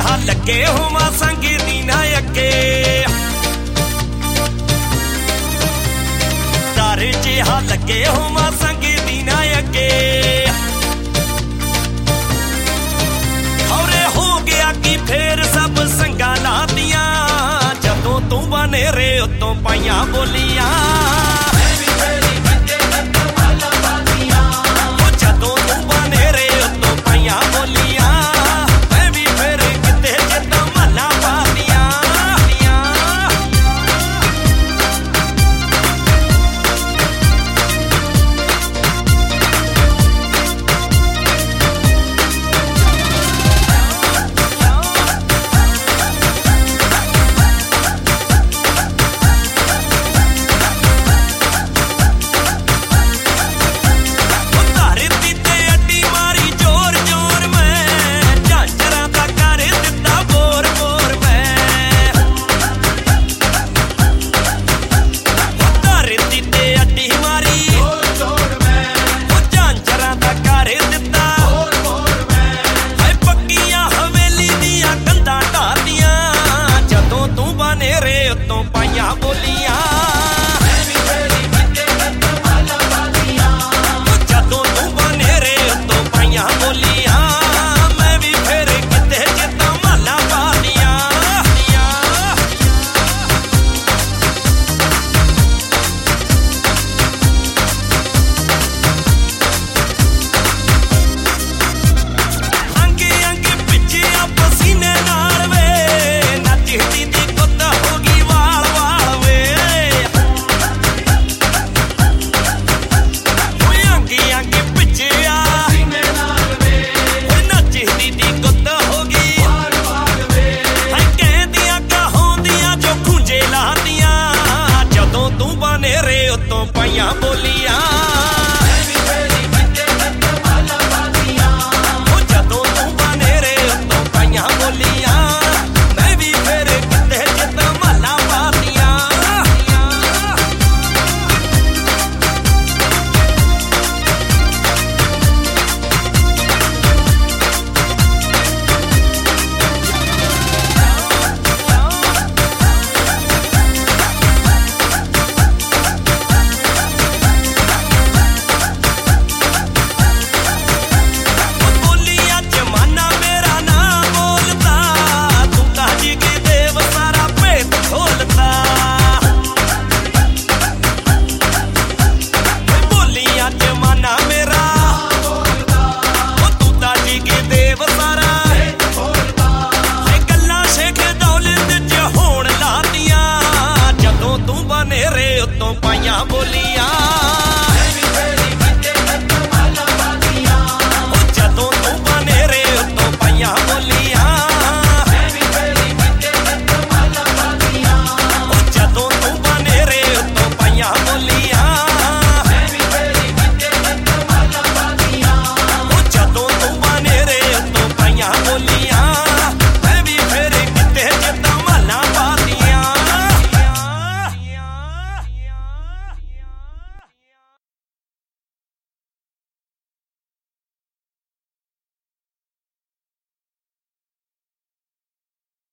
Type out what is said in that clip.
ਜਿਹਾ ਲੱਗੇ ਹੋਵਾਂ ਸੰਗ ਦੀ ਨਾ ਅੱਗੇ, ਡਰ ਜਿਹਾ ਲੱਗੇ ਹੋਵਾਂ ਸੰਗ ਦੀ ਨਾ ਅੱਗੇ। ਖੌਰੇ ਹੋ ਗਿਆ ਕਿ ਫੇਰ ਸਭ ਸੰਗਾਂ ਲਾਤੀਆਂ, ਜਦੋਂ ਤੂੰ ਬਨੇਰੇ ਉੱਤੋਂ ਪਾਈਆਂ ਬੋਲੀਆਂ। ਪਾਈਆਂ ਬੋਲੀਆਂ ਜਦੋਂ ਤੂੰ ਬਨੇਰੇ ਉੱਤੋਂ ਪਾਈਆਂ ਬੋਲੀਆਂ, ਮੈਂ ਵੀ ਫੇਰ ਕਿਤੇ ਜਿੱਦਾਂ ਮਹਲਾ ਪਾਤੀਆਂ। ਬਨੇਰੇ ਉੱਤੋਂ ਪਾਈਆਂ ਬੋਲੀਆਂ।